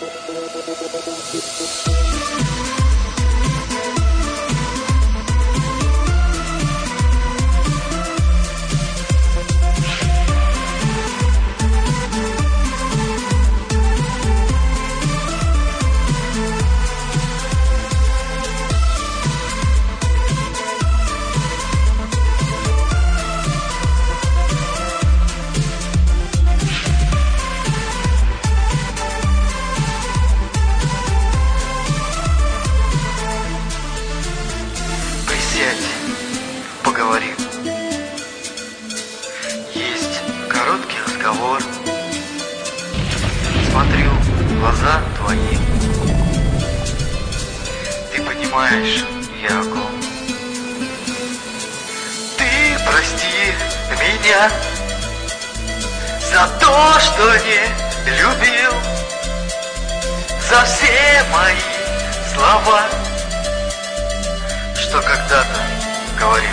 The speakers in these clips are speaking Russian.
Поговорим. Есть короткий разговор. Смотрю в глаза твои. Ты понимаешь, я гол. Ты прости меня за то, что не любил, за все мои слова, что когда-то говорил.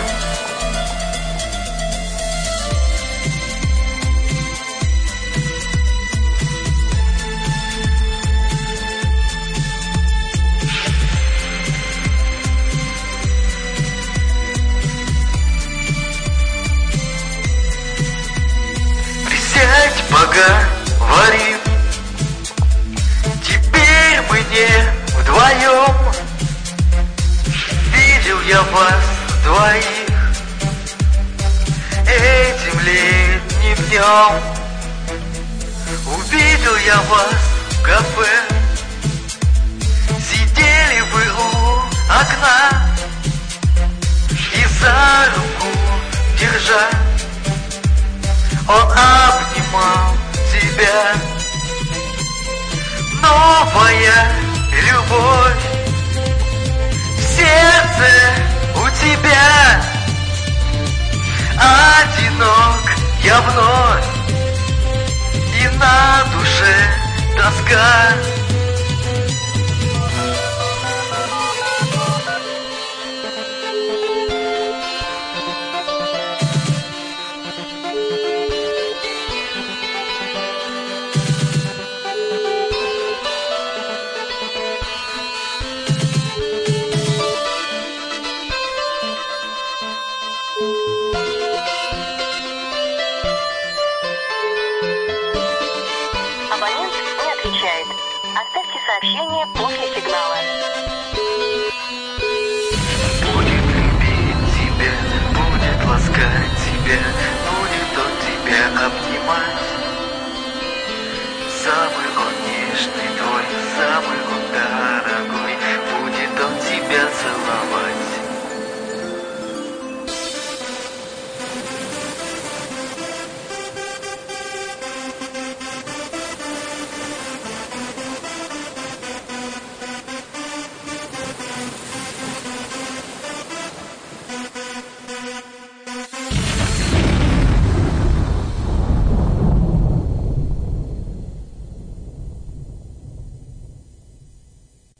Присядь, поговорим. Теперь мы не вдвоем. Видел я вас двоих этим летним днем. Увидел я вас в кафе. Сидели вы у окна и за руку держа он обнимал тебя. Новая любовь в сердце у тебя. Одинок я вновь, и на душе тоска. Абонент не отвечает. Оставьте сообщение после сигнала. Будет любить тебя, будет ласкать тебя.